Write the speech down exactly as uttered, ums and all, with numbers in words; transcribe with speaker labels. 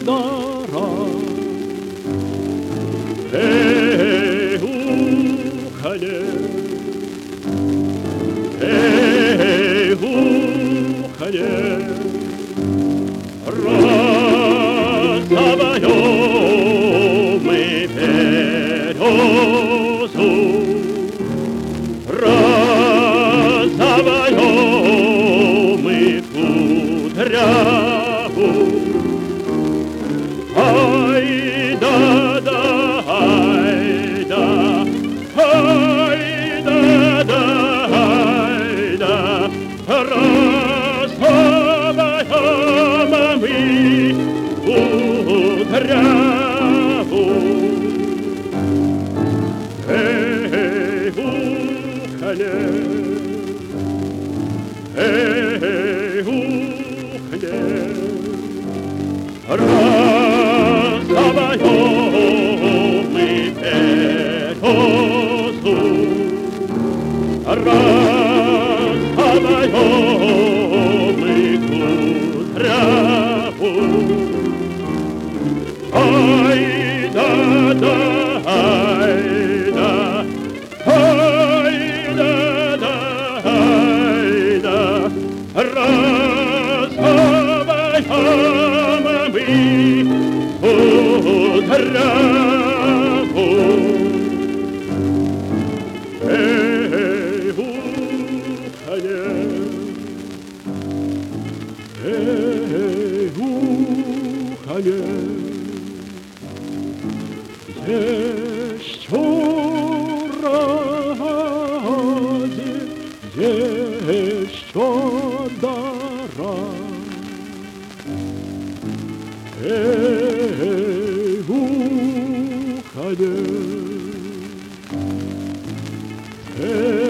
Speaker 1: дара. Эй, ухали, эй, ухали, разовьем мы березу, разовьем мы кудряву. Ай да да, ай да, ай да да, ай да, разовьем мы кудряву. Эй, ухали, эй, ухали, разовьем мы березу, разовьем мы кудряву. Ай да да, ай да, ай да да, ай да, разовьем мы кудряву. Эй, ухали, эй, ухали, еще ради, еще дара. Эй, ухали, эй.